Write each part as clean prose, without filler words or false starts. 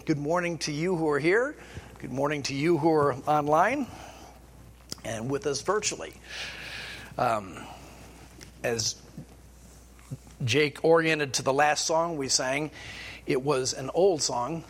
good morning to you who are here. Good morning to you who are online and with us virtually. As Jake oriented to the last song we sang, it was an old song.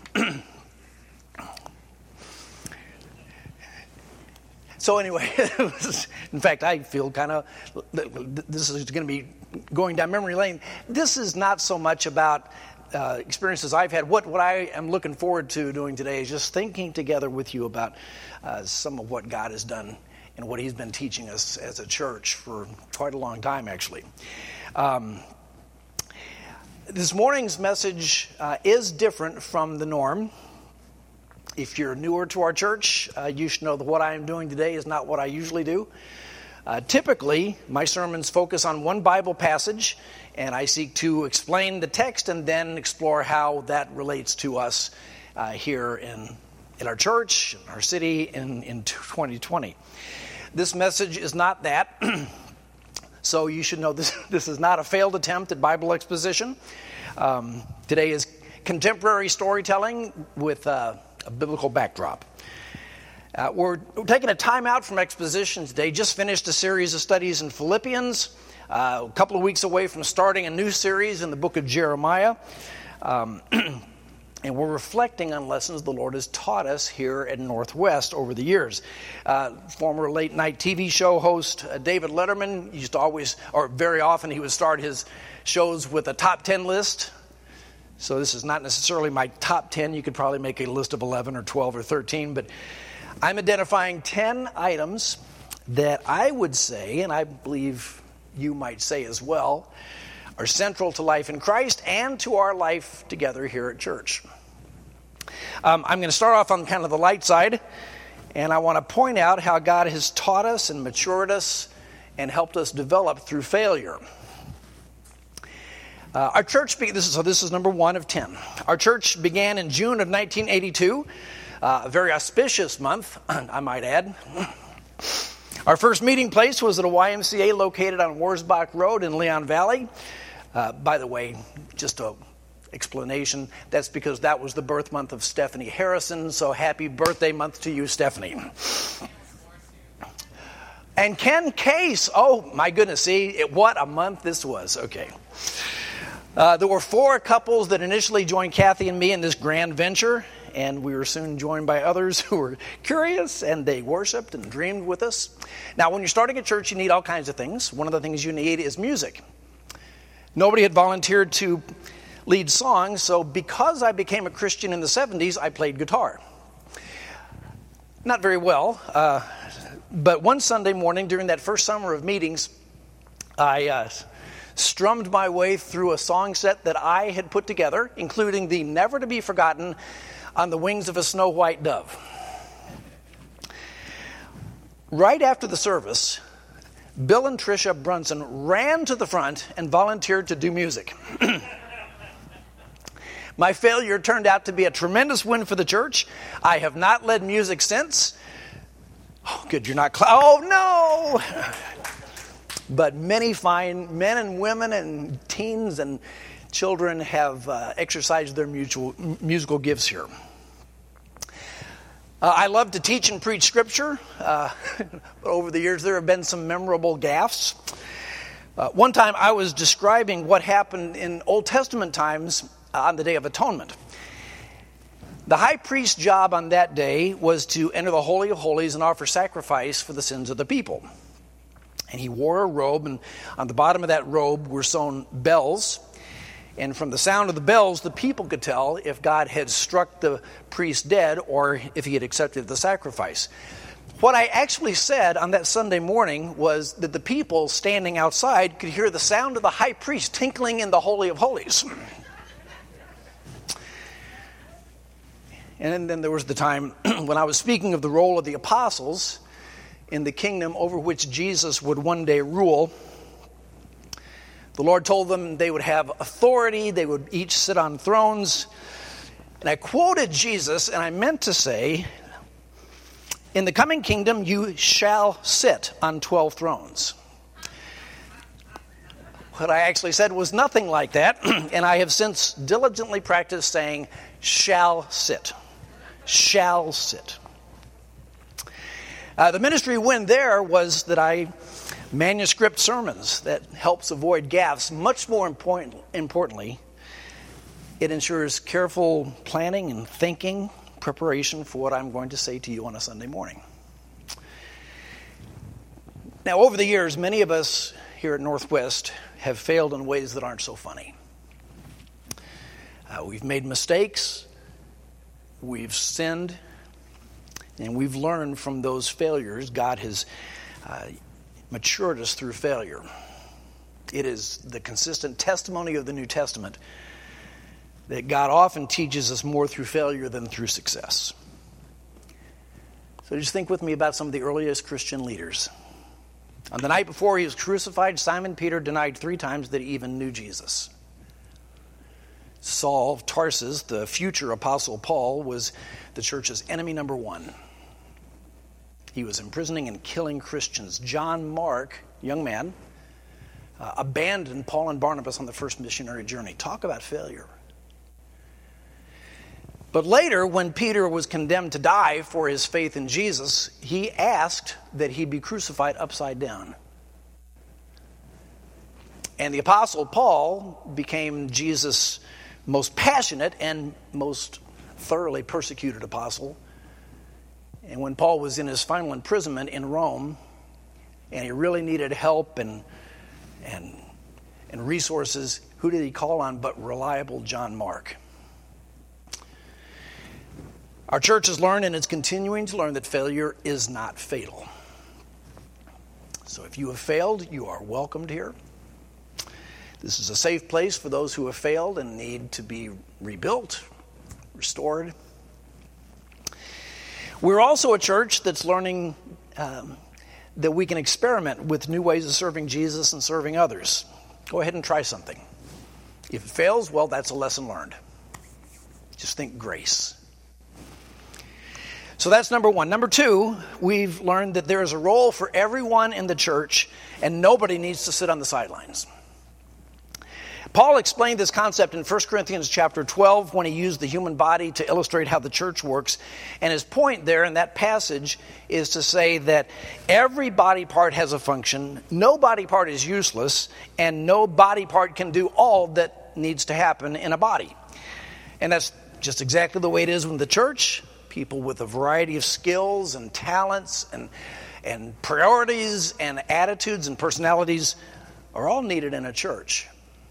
So anyway, in fact, I feel kind of, this is going to be going down memory lane. This is not so much about experiences I've had. What I am looking forward to doing today is just thinking together with you about some of what God has done and what He's been teaching us as a church for quite a long time, actually. This morning's message is different from the norm. If you're newer to our church, you should know that what I am doing today is not what I usually do. Typically, my sermons focus on one Bible passage, and I seek to explain the text and then explore how that relates to us here in our church, in our city, in 2020. This message is not that, so you should know this is not a failed attempt at Bible exposition. Today is contemporary storytelling with a biblical backdrop. We're taking a time out from exposition today. Just finished a series of studies in Philippians. A couple of weeks away from starting a new series in the book of Jeremiah. And we're reflecting on lessons the Lord has taught us here at Northwest over the years. Former late night TV show host David Letterman used to always, or very often, he would start his shows with a top 10 list. So this is not necessarily my top 10. You could probably make a list of 11 or 12 or 13. But I'm identifying 10 items that I would say, and I believe you might say as well, are central to life in Christ and to our life together here at church. I'm going to start off on kind of the light side, and I want to point out how God has taught us and matured us and helped us develop through failure. Our church, this is number 1 of 10. Our church began in June of 1982, a very auspicious month, I might add. Our first meeting place was at a YMCA located on Wurzbach Road in Leon Valley. By the way, just an explanation, that's because that was the birth month of Stephanie Harrison, so happy birthday month to you, Stephanie. And Ken Case, oh my goodness, see, what a month this was, okay. There were 4 couples that initially joined Kathy and me in this grand venture, and we were soon joined by others who were curious, and they worshiped and dreamed with us. Now, when you're starting a church, you need all kinds of things. One of the things you need is music. Nobody had volunteered to lead songs, so because I became a Christian in the 70s, I played guitar. Not very well, but one Sunday morning during that first summer of meetings, I strummed my way through a song set that I had put together, including the never to be forgotten On the Wings of a Snow White Dove. Right after the service, Bill and Tricia Brunson ran to the front and volunteered to do music. My failure turned out to be a tremendous win for the church. I have not led music since. Oh, good, you're not oh, no! But many fine men and women and teens and children have exercised their musical gifts here. I love to teach and preach Scripture. But over the years, there have been some memorable gaffes. One time, I was describing what happened in Old Testament times on the Day of Atonement. The high priest's job on that day was to enter the Holy of Holies and offer sacrifice for the sins of the people. And he wore a robe, and on the bottom of that robe were sewn bells. And from the sound of the bells, the people could tell if God had struck the priest dead or if he had accepted the sacrifice. What I actually said on that Sunday morning was that the people standing outside could hear the sound of the high priest tinkling in the Holy of Holies. And then there was the time when I was speaking of the role of the apostles in the kingdom over which Jesus would one day rule. The Lord told them they would have authority, they would each sit on thrones. And I quoted Jesus, and I meant to say, in the coming kingdom you shall sit on 12 thrones. What I actually said was nothing like that, and I have since diligently practiced saying, shall sit. Shall sit. The ministry win there was that I manuscript sermons that helps avoid gaffes. Much more importantly, it ensures careful planning and thinking, preparation for what I'm going to say to you on a Sunday morning. Now, over the years, many of us here at Northwest have failed in ways that aren't so funny. We've made mistakes, we've sinned, and we've learned from those failures. God has matured us through failure. It is the consistent testimony of the New Testament that God often teaches us more through failure than through success. So just think with me about some of the earliest Christian leaders. On the night before he was crucified, Simon Peter denied 3 times that he even knew Jesus. Saul of Tarsus, the future apostle Paul, was the church's enemy number 1. He was imprisoning and killing Christians. John Mark, young man, abandoned Paul and Barnabas on the first missionary journey. Talk about failure. But later, when Peter was condemned to die for his faith in Jesus, he asked that he be crucified upside down. And the apostle Paul became Jesus' most passionate and most thoroughly persecuted apostle. And when Paul was in his final imprisonment in Rome, and he really needed help and resources, who did he call on but reliable John Mark? Our church has learned, and is continuing to learn, that failure is not fatal. So if you have failed, you are welcomed here. This is a safe place for those who have failed and need to be rebuilt, restored. We're also a church that's learning that we can experiment with new ways of serving Jesus and serving others. Go ahead and try something. If it fails, well, that's a lesson learned. Just think grace. So that's number 1. Number 2, we've learned that there is a role for everyone in the church, and nobody needs to sit on the sidelines. Paul explained this concept in 1 Corinthians chapter 12 when he used the human body to illustrate how the church works. And his point there in that passage is to say that every body part has a function, no body part is useless, and no body part can do all that needs to happen in a body. And that's just exactly the way it is in the church. People with a variety of skills and talents and priorities and attitudes and personalities are all needed in a church.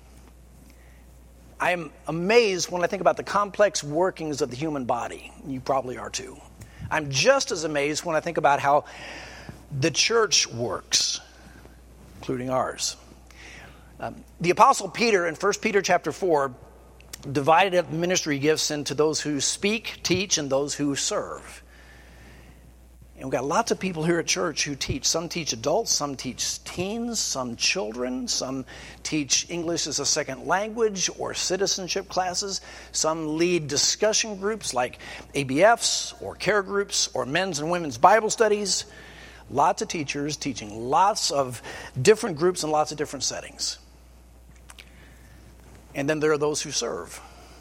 I am amazed when I think about the complex workings of the human body. You probably are too. I'm just as amazed when I think about how the church works, including ours. The Apostle Peter in 1 Peter chapter 4 divided up ministry gifts into those who speak, teach, and those who serve. And we've got lots of people here at church who teach. Some teach adults, some teach teens, some children, some teach English as a second language or citizenship classes. Some lead discussion groups like ABFs or care groups or men's and women's Bible studies. Lots of teachers teaching lots of different groups in lots of different settings. And then there are those who serve.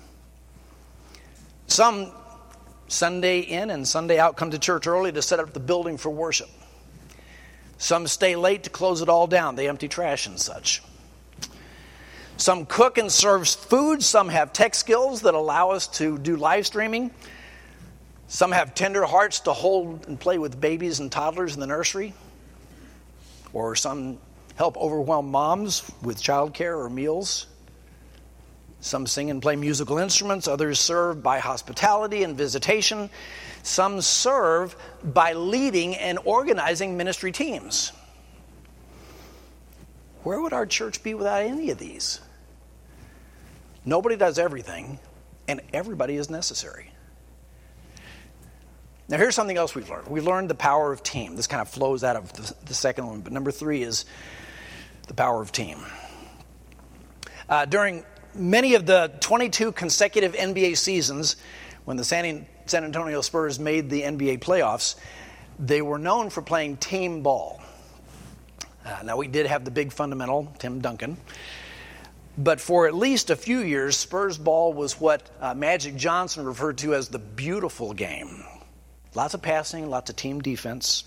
Some Sunday in and Sunday out come to church early to set up the building for worship. Some stay late to close it all down. They empty trash and such. Some cook and serve food. Some have tech skills that allow us to do live streaming. Some have tender hearts to hold and play with babies and toddlers in the nursery. Or some help overwhelmed moms with childcare or meals. Some sing and play musical instruments. Others serve by hospitality and visitation. Some serve by leading and organizing ministry teams. Where would our church be without any of these? Nobody does everything, and everybody is necessary. Now, here's something else we've learned. We've learned the power of team. This kind of flows out of the second one, but number 3 is the power of team. During many of the 22 consecutive NBA seasons, when the San Antonio Spurs made the NBA playoffs, they were known for playing team ball. Now, we did have the big fundamental, Tim Duncan. But for at least a few years, Spurs ball was what Magic Johnson referred to as the beautiful game. Lots of passing, lots of team defense.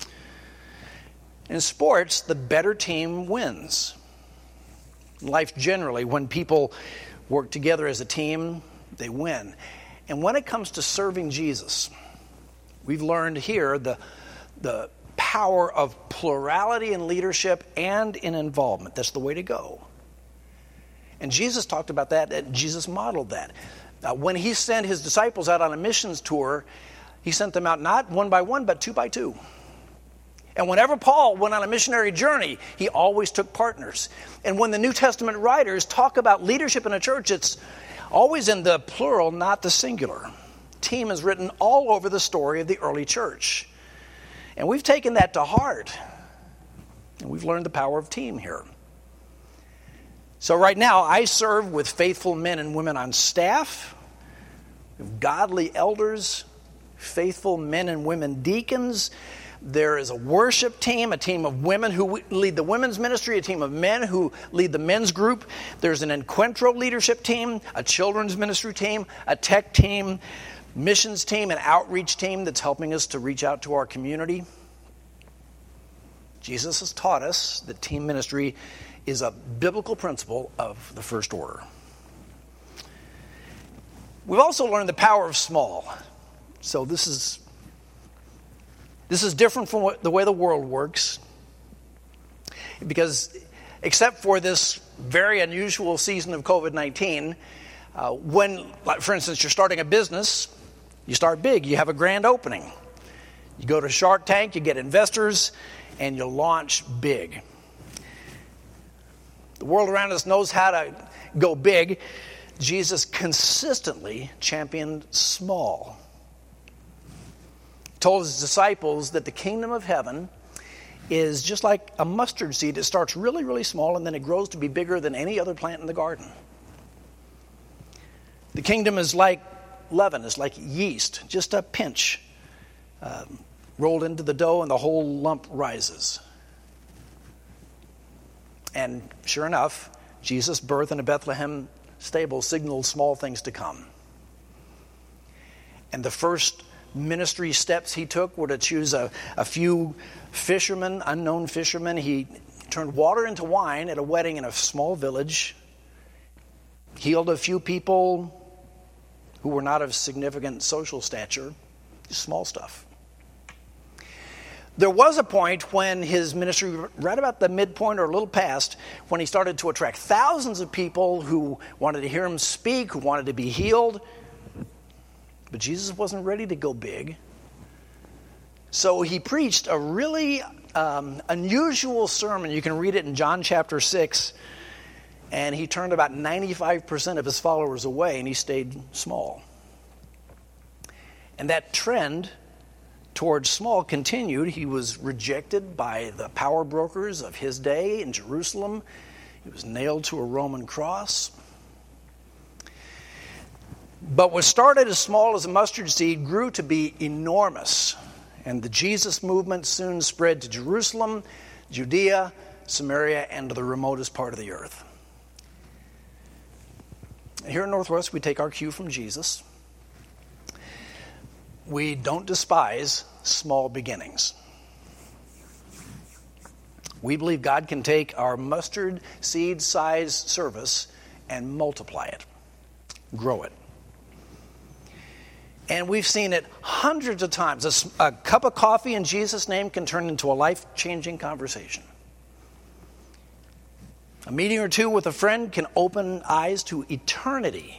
In sports, the better team wins. In life generally, when people work together as a team, they win. And when it comes to serving Jesus, we've learned here the power of plurality in leadership and in involvement. That's the way to go. And Jesus talked about that, and Jesus modeled that. When he sent his disciples out on a missions tour, he sent them out not one by one, but two by two. And whenever Paul went on a missionary journey, he always took partners. And when the New Testament writers talk about leadership in a church, it's always in the plural, not the singular. Team is written all over the story of the early church. And we've taken that to heart. And we've learned the power of team here. So right now, I serve with faithful men and women on staff, godly elders, faithful men and women deacons. There is a worship team, a team of women who lead the women's ministry, a team of men who lead the men's group. There's an Encuentro leadership team, a children's ministry team, a tech team, missions team, an outreach team that's helping us to reach out to our community. Jesus has taught us that team ministry is a biblical principle of the first order. We've also learned the power of small. So this is different from the way the world works, because except for this very unusual season of COVID-19, when, like, for instance, you're starting a business, you start big, you have a grand opening. You go to Shark Tank, you get investors, and you launch big. The world around us knows how to go big. Jesus consistently championed small. He told his disciples that the kingdom of heaven is just like a mustard seed. It starts really, really small, and then it grows to be bigger than any other plant in the garden. The kingdom is like leaven, is like yeast, just a pinch rolled into the dough, and the whole lump rises. And sure enough, Jesus' birth in a Bethlehem stable signaled small things to come. And the first ministry steps he took were to choose a few fishermen, unknown fishermen. He turned water into wine at a wedding in a small village, healed a few people who were not of significant social stature, small stuff. There was a point when his ministry, right about the midpoint or a little past, when he started to attract thousands of people who wanted to hear him speak, who wanted to be healed. But Jesus wasn't ready to go big. So he preached a really unusual sermon. You can read it in John chapter 6. And he turned about 95% of his followers away, and he stayed small. And that trend towards small continued. He was rejected by the power brokers of his day in Jerusalem. He was nailed to a Roman cross. But what started as small as a mustard seed grew to be enormous. And the Jesus movement soon spread to Jerusalem, Judea, Samaria, and to the remotest part of the earth. Here in Northwest, we take our cue from Jesus. We don't despise small beginnings. We believe God can take our mustard seed-sized service and multiply it, grow it. And we've seen it hundreds of times. A cup of coffee in Jesus' name can turn into a life-changing conversation. A meeting or two with a friend can open eyes to eternity.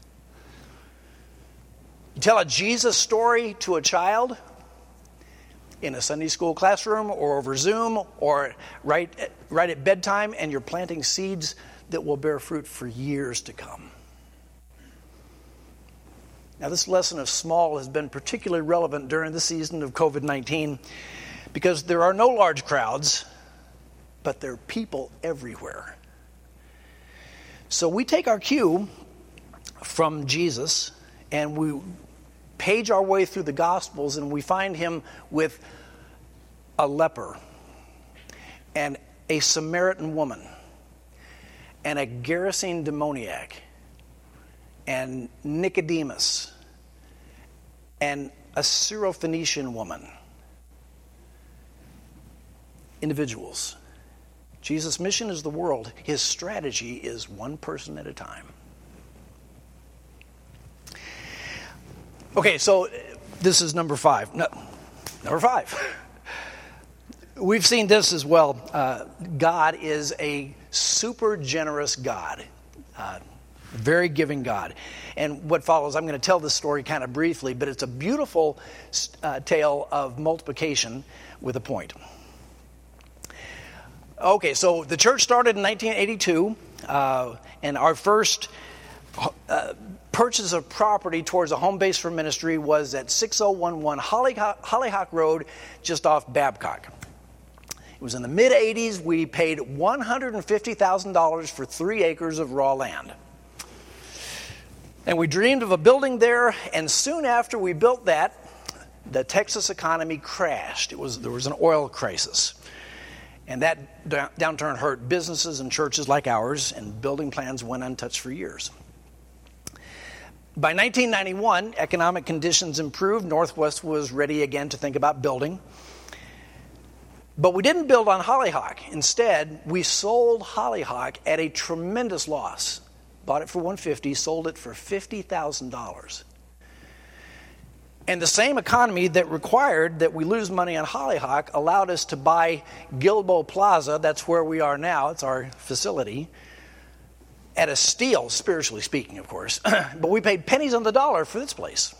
You tell a Jesus story to a child in a Sunday school classroom or over Zoom or right at bedtime, and you're planting seeds that will bear fruit for years to come. Now, this lesson of small has been particularly relevant during the season of COVID-19 because there are no large crowds, but there are people everywhere. So we take our cue from Jesus and we page our way through the Gospels, and we find him with a leper and a Samaritan woman and a Gerasene demoniac, and Nicodemus, and a Syrophoenician woman. Individuals. Jesus' mission is the world. His strategy is one person at a time. Okay, so this is number 5. No, number 5. We've seen this as well. God is a super generous God. Very giving God. And what follows, I'm going to tell this story kind of briefly, but it's a beautiful tale of multiplication with a point. Okay, so the church started in 1982, and our first purchase of property towards a home base for ministry was at 6011 Hollyhock Road, just off Babcock. It was in the mid-'80s. We paid $150,000 for 3 acres of raw land. And we dreamed of a building there, and soon after we built that, the Texas economy crashed. There was an oil crisis. And that downturn hurt businesses and churches like ours, and building plans went untouched for years. By 1991, economic conditions improved. Northwest was ready again to think about building. But we didn't build on Hollyhock. Instead, we sold Hollyhock at a tremendous loss. Bought it for $150,000, sold it for $50,000. And the same economy that required that we lose money on Hollyhock allowed us to buy Gilboa Plaza, that's where we are now, it's our facility, at a steal, spiritually speaking, of course. But we paid pennies on the dollar for this place.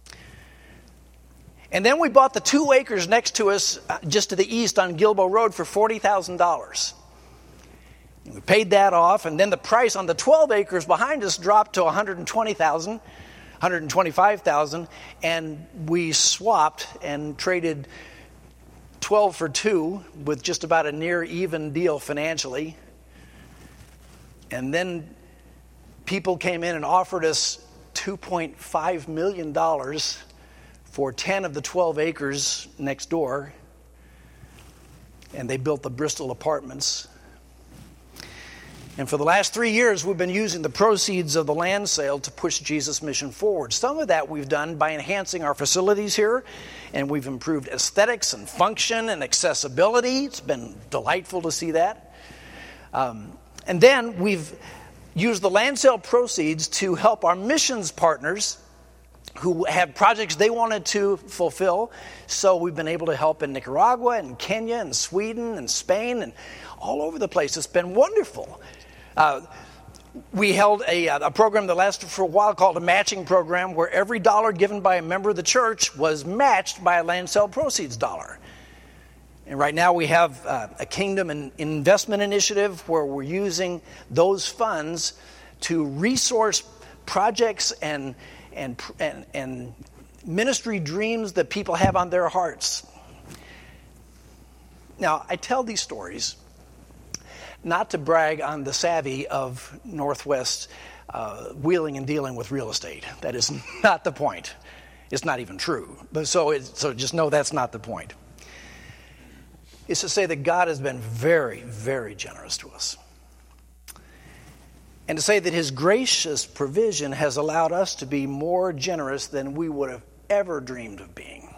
And then we bought the 2 acres next to us, just to the east on Gilboa Road, for $40,000. We paid that off, and then the price on the 12 acres behind us dropped to $120,000. $125,000, and we swapped and traded 12 for 2 with just about a near even deal financially. And then people came in and offered us $2.5 million for 10 of the 12 acres next door, and they built the Bristol Apartments. And for the last 3 years, we've been using the proceeds of the land sale to push Jesus' mission forward. Some of that we've done by enhancing our facilities here, and we've improved aesthetics and function and accessibility. It's been delightful to see that. And then we've used the land sale proceeds to help our missions partners who have projects they wanted to fulfill. So we've been able to help in Nicaragua and Kenya and Sweden and Spain and all over the place. It's been wonderful. We held a program that lasted for a while called a matching program, where every dollar given by a member of the church was matched by a land sale proceeds dollar. And right now we have a kingdom and investment initiative where we're using those funds to resource projects and ministry dreams that people have on their hearts. Now, I tell these stories not to brag on the savvy of Northwest wheeling and dealing with real estate. That is not the point. It's not even true. But so just know that's not the point. It's to say that God has been very, very generous to us. And to say that his gracious provision has allowed us to be more generous than we would have ever dreamed of being.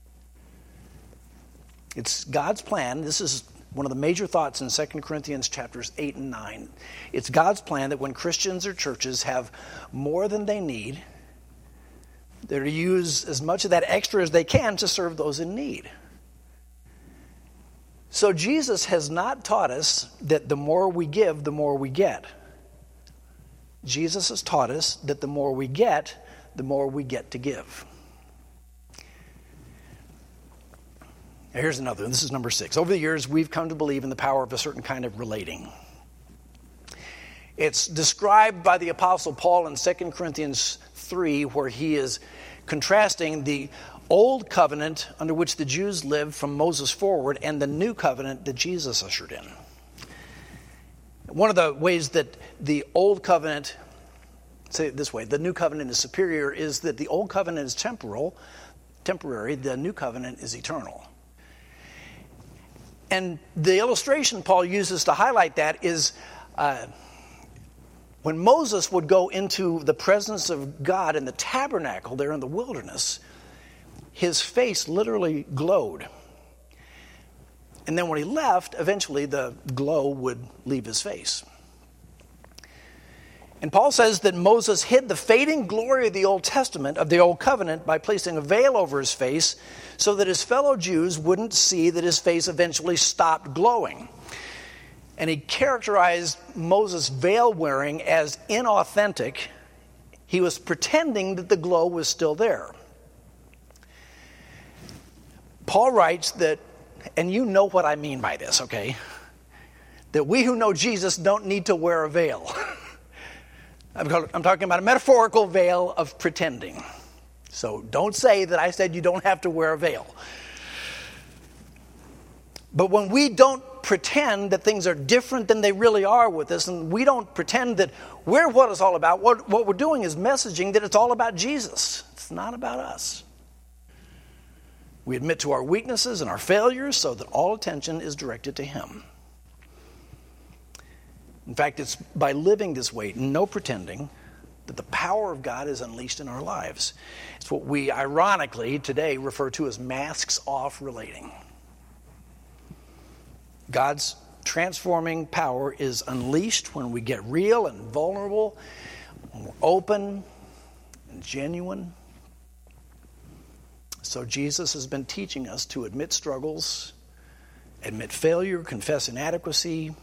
It's God's plan. This is one of the major thoughts in 2 Corinthians chapters 8 and 9. It's God's plan that when Christians or churches have more than they need, they're to use as much of that extra as they can to serve those in need. So Jesus has not taught us that the more we give, the more we get. Jesus has taught us that the more we get to give. Here's another, and this is number 6. Over the years, we've come to believe in the power of a certain kind of relating. It's described by the Apostle Paul in 2 Corinthians 3, where he is contrasting the old covenant under which the Jews lived from Moses forward and the new covenant that Jesus ushered in. One of the ways that the old covenant, say it this way, the new covenant is superior, is that the old covenant is temporary, the new covenant is eternal. And the illustration Paul uses to highlight that is When Moses would go into the presence of God in the tabernacle there in the wilderness, his face literally glowed. And then when he left, eventually the glow would leave his face. And Paul says that Moses hid the fading glory of the Old Testament, of the Old Covenant, by placing a veil over his face so that his fellow Jews wouldn't see that his face eventually stopped glowing. And he characterized Moses' veil wearing as inauthentic. He was pretending that the glow was still there. Paul writes that, and you know what I mean by this, okay? That we who know Jesus don't need to wear a veil. I'm talking about a metaphorical veil of pretending. So don't say that I said you don't have to wear a veil. But when we don't pretend that things are different than they really are with us, and we don't pretend that we're what it's all about, what we're doing is messaging that it's all about Jesus. It's not about us. We admit to our weaknesses and our failures so that all attention is directed to Him. In fact, it's by living this way, no pretending, that the power of God is unleashed in our lives. It's what we ironically today refer to as masks off relating. God's transforming power is unleashed when we get real and vulnerable, when we're open and genuine. So Jesus has been teaching us to admit struggles, admit failure, confess inadequacy.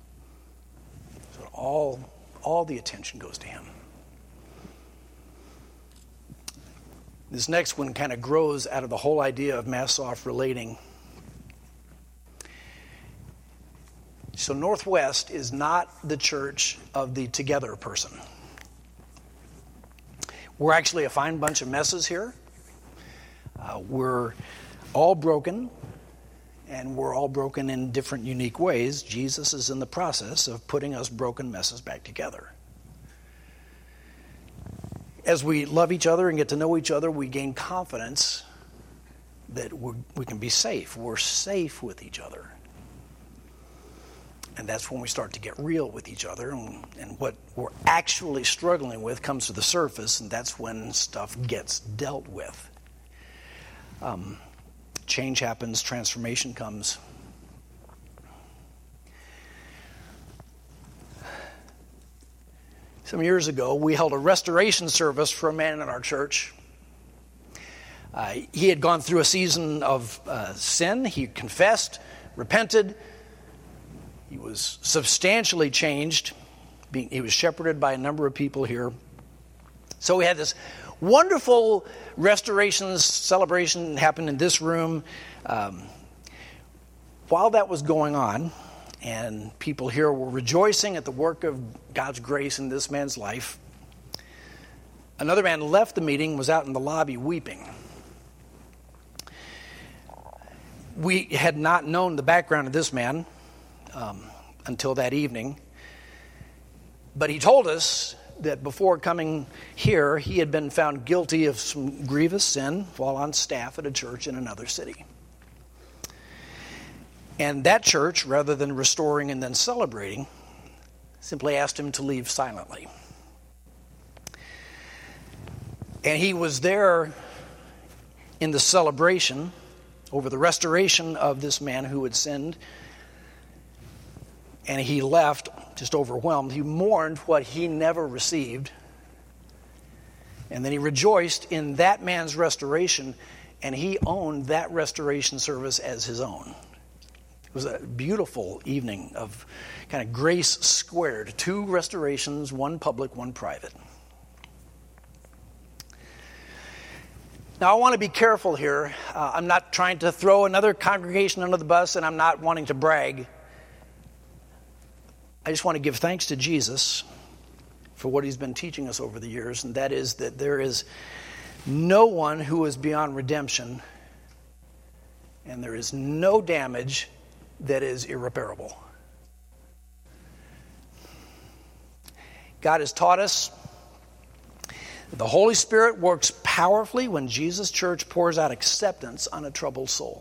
So all the attention goes to Him. This next one kind of grows out of the whole idea of masks off relating. So Northwest is not the church of the together person. We're actually a fine bunch of messes here. We're all broken, and we're all broken in different unique ways. Jesus is in the process of putting us broken messes back together. As we love each other and get to know each other, we gain confidence that we can be safe. We're safe with each other. And that's when we start to get real with each other, and what we're actually struggling with comes to the surface, and that's when stuff gets dealt with. Change happens, transformation comes. Some years ago, we held a restoration service for a man in our church. He had gone through a season of sin. He confessed, repented. He was substantially changed. He was shepherded by a number of people here. So we had this wonderful restoration celebration happen in this room. While that was going on, and people here were rejoicing at the work of God's grace in this man's life, another man left the meeting, was out in the lobby weeping. We had not known the background of this man until that evening. But he told us that before coming here, he had been found guilty of some grievous sin while on staff at a church in another city. And that church, rather than restoring and then celebrating, simply asked him to leave silently. And he was there in the celebration over the restoration of this man who had sinned. And he left just overwhelmed. He mourned what he never received. And then he rejoiced in that man's restoration, and he owned that restoration service as his own. It was a beautiful evening of kind of grace squared. 2 restorations, 1 public, 1 private. Now, I want to be careful here. I'm not trying to throw another congregation under the bus, and I'm not wanting to brag. I just want to give thanks to Jesus for what He's been teaching us over the years, and that is that there is no one who is beyond redemption, and there is no damage that is irreparable. God has taught us that the Holy Spirit works powerfully when Jesus' church pours out acceptance on a troubled soul.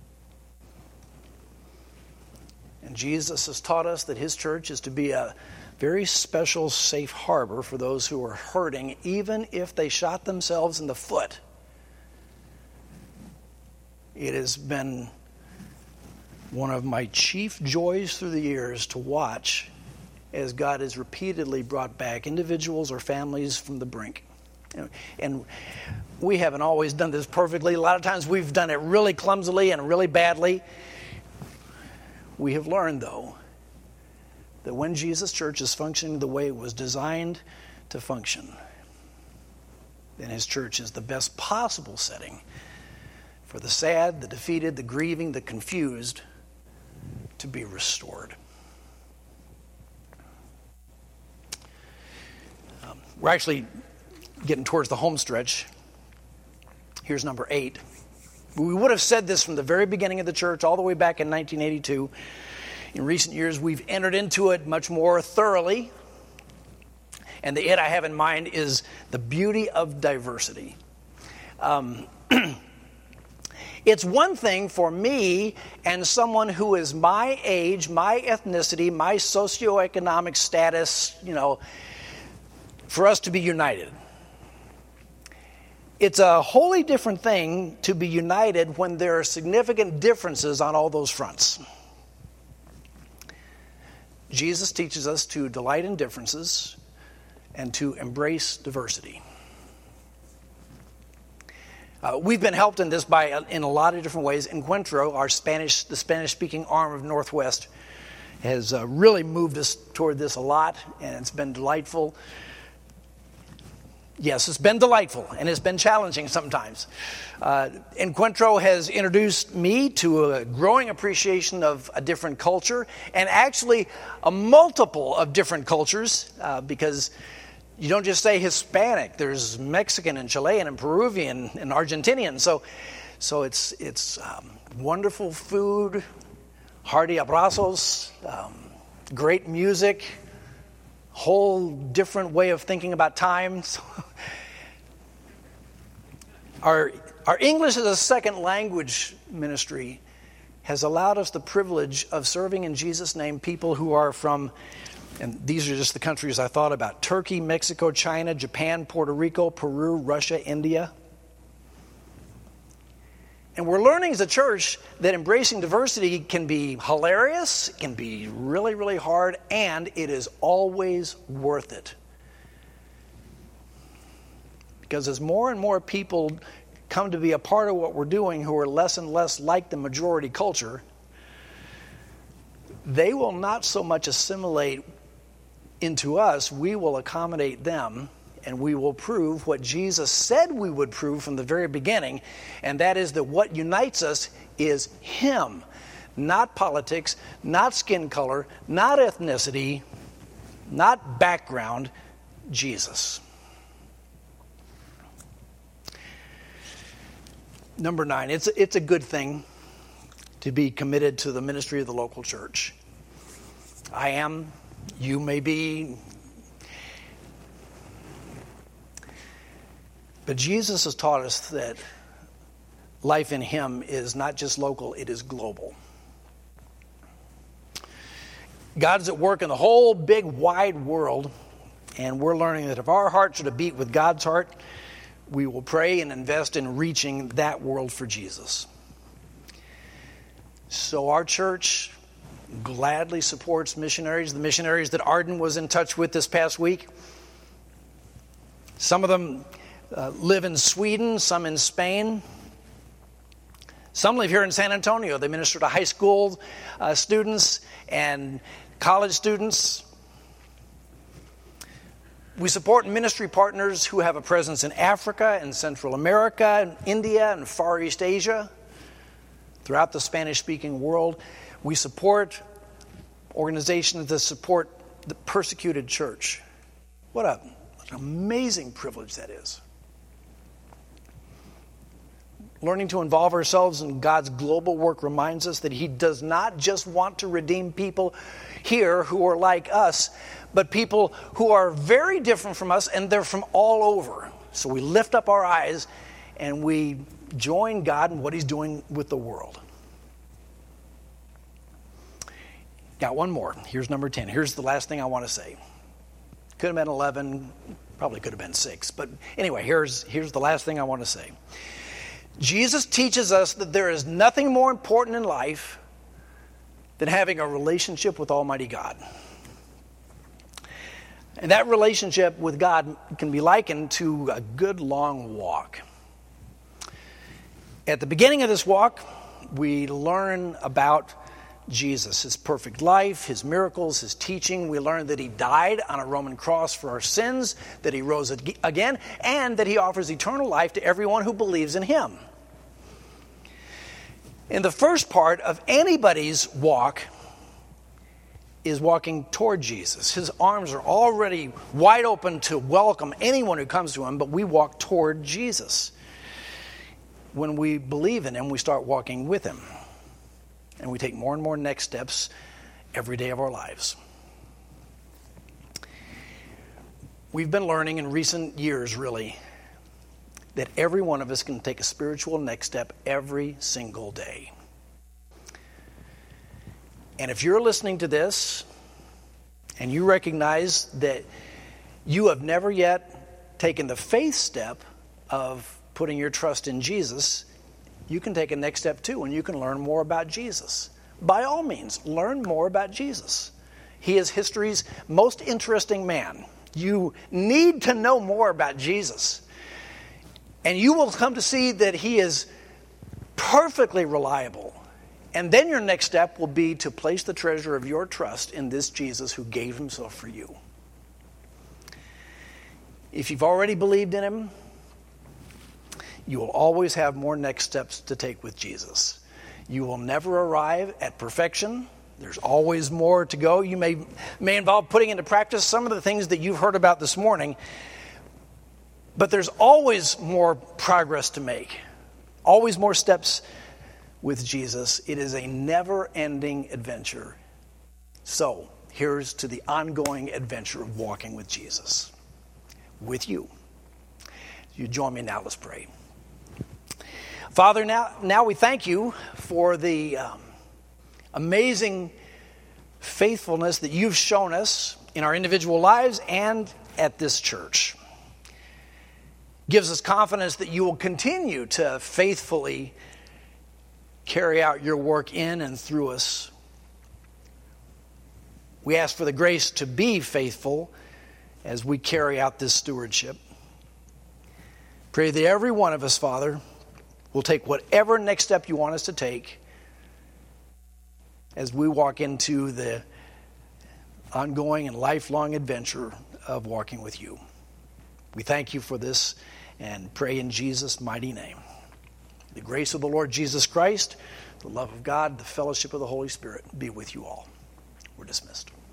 And Jesus has taught us that His church is to be a very special safe harbor for those who are hurting, even if they shot themselves in the foot. It has been one of my chief joys through the years to watch as God has repeatedly brought back individuals or families from the brink. And we haven't always done this perfectly. A lot of times we've done it really clumsily and really badly. We have learned, though, that when Jesus' church is functioning the way it was designed to function, then his church is the best possible setting for the sad, the defeated, the grieving, the confused to be restored. We're actually getting towards the home stretch. Here's number 8. We would have said this from the very beginning of the church, all the way back in 1982. In recent years, we've entered into it much more thoroughly. And the it I have in mind is the beauty of diversity. It's one thing for me and someone who is my age, my ethnicity, my socioeconomic status, for us to be united. It's a wholly different thing to be united when there are significant differences on all those fronts. Jesus teaches us to delight in differences and to embrace diversity. We've been helped in this in a lot of different ways. Encuentro, the Spanish-speaking arm of Northwest, has really moved us toward this a lot, and it's been delightful. Yes, it's been delightful, and it's been challenging sometimes. Encuentro has introduced me to a growing appreciation of a different culture, and actually a multiple of different cultures, because you don't just say Hispanic. There's Mexican and Chilean and Peruvian and Argentinian. So it's wonderful food, hearty abrazos, great music, whole different way of thinking about time. Our English as a second language ministry has allowed us the privilege of serving in Jesus' name people who are from, and these are just the countries I thought about: Turkey, Mexico, China, Japan, Puerto Rico, Peru, Russia, India. And we're learning as a church that embracing diversity can be hilarious, it can be really, really hard, and it is always worth it. Because as more and more people come to be a part of what we're doing who are less and less like the majority culture, they will not so much assimilate into us, we will accommodate them, and we will prove what Jesus said we would prove from the very beginning, and that is that what unites us is Him, not politics, not skin color, not ethnicity, not background, Jesus. Number 9, it's a good thing to be committed to the ministry of the local church. I am, you may be. But Jesus has taught us that life in Him is not just local, it is global. God's at work in the whole big wide world, and we're learning that if our hearts are to beat with God's heart, we will pray and invest in reaching that world for Jesus. So our church gladly supports missionaries, the missionaries that Arden was in touch with this past week. Some of them live in Sweden, some in Spain. Some live here in San Antonio. They minister to high school students and college students. We support ministry partners who have a presence in Africa and Central America, and India and Far East Asia, throughout the Spanish-speaking world. We support organizations that support the persecuted church. What an amazing privilege that is. Learning to involve ourselves in God's global work reminds us that He does not just want to redeem people here who are like us, but people who are very different from us, and they're from all over. So we lift up our eyes and we join God in what He's doing with the world. Got one more. Here's number 10. Here's the last thing I want to say. Could have been 11, probably could have been 6. But anyway, here's the last thing I want to say. Jesus teaches us that there is nothing more important in life than having a relationship with Almighty God. And that relationship with God can be likened to a good long walk. At the beginning of this walk, we learn about Jesus, his perfect life, his miracles, his teaching. We learn that he died on a Roman cross for our sins, that he rose again, and that he offers eternal life to everyone who believes in him. In the first part of anybody's walk is walking toward Jesus. His arms are already wide open to welcome anyone who comes to him, but we walk toward Jesus. When we believe in him, we start walking with him. And we take more and more next steps every day of our lives. We've been learning in recent years, really, that every one of us can take a spiritual next step every single day. And if you're listening to this and you recognize that you have never yet taken the faith step of putting your trust in Jesus, you can take a next step too, and you can learn more about Jesus. By all means, learn more about Jesus. He is history's most interesting man. You need to know more about Jesus. And you will come to see that he is perfectly reliable. And then your next step will be to place the treasure of your trust in this Jesus who gave himself for you. If you've already believed in him, you will always have more next steps to take with Jesus. You will never arrive at perfection. There's always more to go. You may involve putting into practice some of the things that you've heard about this morning, but there's always more progress to make, always more steps with Jesus. It is a never-ending adventure. So, here's to the ongoing adventure of walking with Jesus, with you. You join me now, let's pray. Father, now we thank you for the amazing faithfulness that you've shown us in our individual lives and at this church. Gives us confidence that you will continue to faithfully carry out your work in and through us. We ask for the grace to be faithful as we carry out this stewardship. Pray that every one of us, Father, will take whatever next step you want us to take as we walk into the ongoing and lifelong adventure of walking with you. We thank you for this and pray in Jesus' mighty name. The grace of the Lord Jesus Christ, the love of God, the fellowship of the Holy Spirit be with you all. We're dismissed.